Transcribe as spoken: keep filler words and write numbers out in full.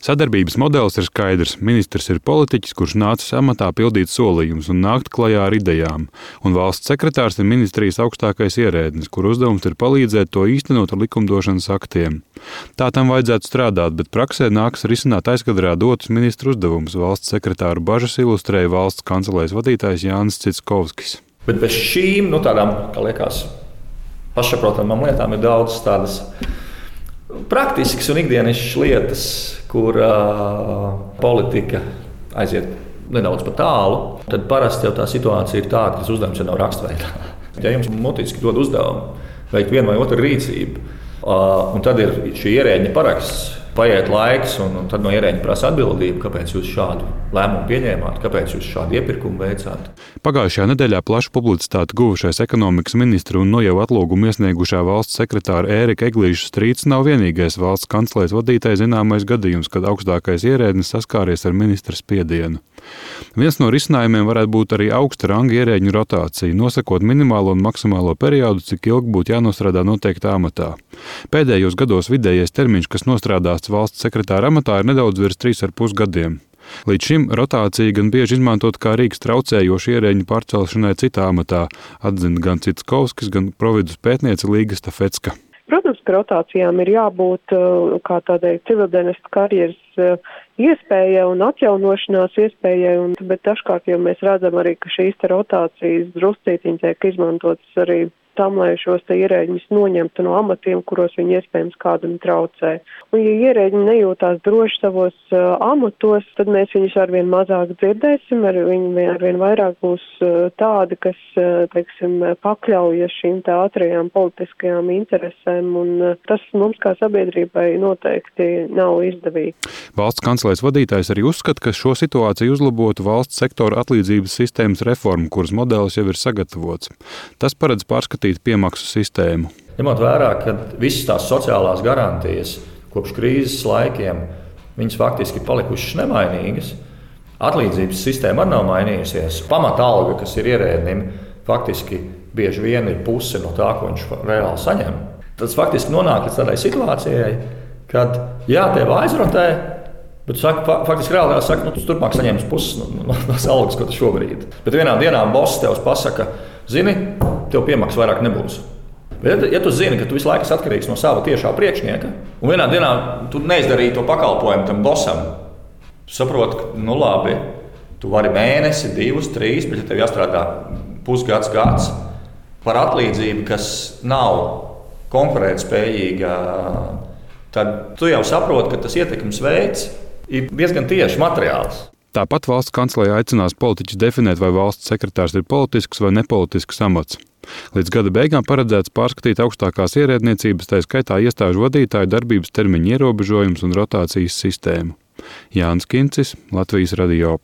Sadarbības modelis ir skaidrs. Ministrs ir politiķis, kurš nācis amatā pildīt solījumus un nākt klajā ar idejām, un valsts sekretārs ir ministrijas augstākais ierēdnis, kur uzdevums ir palīdzēt to īstenot ar likumdošanas aktiem. Tā tam vajadzētu strādāt, bet praksē nāks risināt aizkadrā dotus ministru uzdevumus. Valsts sekretāru bažas ilustrēja valsts kancelēs vadītājs Jānis Citskovskis. Bet bez šīm, nu tādām, kā liekas, pašsaprotamām lietām ir daudz tādas praktiskas un ikdienišķas lietas, kur uh, politika aiziet nedaudz pa tālu. Tad parasti jau tā situācija ir tāda, ka tas uzdevums jau nav rakstveidā. Ja jums mutiski dod uzdevumu veikt vienu vai otru rīcību, uh, un tad ir šī ierēģņa paraksts, paiet laiks, un, un tad no ierēģņa prasa atbildību, kāpēc jūs šādu lēmumu pieņēmāt, kāpēc jūs šādu iepirkumu veicāt. Pagājušajā nedēļā plašu publicitāti guvušais ekonomikas ministru un no jau atlūgumu iesniegušā valsts sekretāra Ērika Eglīša strīds nav vienīgais valsts kancelēs vadītāja zināmais gadījums, kad augstākais ierēdnis saskāries ar ministra spiedienu. Viens no risinājumiem varētu būt arī augsta ranga ierēģņu rotācija, nosakot minimālo un maksimālo periodu, cik ilgi būtu jānostrādā noteiktā amatā. Pēdējos gados vidējais termiņš, kas nostrādāts valsts sekretāra amatā, ir nedaudz virs trīs ar pus gadiem. Līdz šim rotācija gan bieži izmantot kā rīks traucējošu ierēģņu pārcelšanai citā amatā, atzina gan Citskovskis, gan providus pētniece Līga Stafecka. Protams, ka rotācijām ir jābūt kā tādai civildienesta karjeras iespējai un atjaunošanās iespējai, un, bet dažkārt jau mēs redzam arī, ka šīs te rotācijas druscītiņi tiek izmantotas arī tam, lai šos te ierēģņus noņemtu no amatiem, kuros viņi iespējams kādam traucē. Un, ja ierēģi nejūtās droši savos uh, amatos, tad mēs viņus arvien mazāk dzirdēsim, ar viņi arvien vairāk būs uh, tādi, kas, uh, teiksim, pakļaujas šīm te ātrajām politiskajām interesēm, un uh, tas mums kā sabiedrībai noteikti nav izdevīgi. Valsts kancelēs vadītājs arī uzskata, ka šo situāciju uzlabotu valsts sektora atlīdzības sistēmas reforma, kuras modelis jau ir sagatavots. Tas paredz pārskatīt piemaksu sistēmu. Ņemot vērā, ka visas tās sociālās garantijas kopš krīzes laikiem, viņas faktiski ir palikušas nemainīgas, atlīdzības sistēma arī nav mainījusies. Pamata alga, kas ir ierēdnim, faktiski bieži vien ir puse no tā, ko viņš reāli saņem. Tas faktiski nonāk līdz tādai situācijai, kad jā, tev aizrotē, bet saka, faktiski reāli saka, nu, tu turpmāk saņems puses no, no, no algas, ko tu šobrīd. Bet vienā dienā boss tev pasaka, zini, tev piemaksas vairāk nebūs. Bet, ja tu zini, ka tu visu laiku esi atkarīgs no sava tiešā priekšnieka, un vienā dienā tu neizdarīji to pakalpojumu tam bossam, tu saproti, ka, nu labi, tu vari mēnesi, divus, trīs, bet ja tev jāstrādā pusgads, gads par atlīdzību, kas nav konkurētspējīga, tad tu jau saproti, ka tas ietekmes veids ir diezgan tieši materiāls. Tāpat valsts kancelēja aicinās politiķus definēt, vai valsts sekretārs ir politisks vai nepolitisks amats. Līdz gada beigām paredzēts pārskatīt augstākās ierēdniecības, tā skaitā iestāžu vadītāju darbības termiņu ierobežojumus un rotācijas sistēmu. Jānis Kincis, Latvijas radio.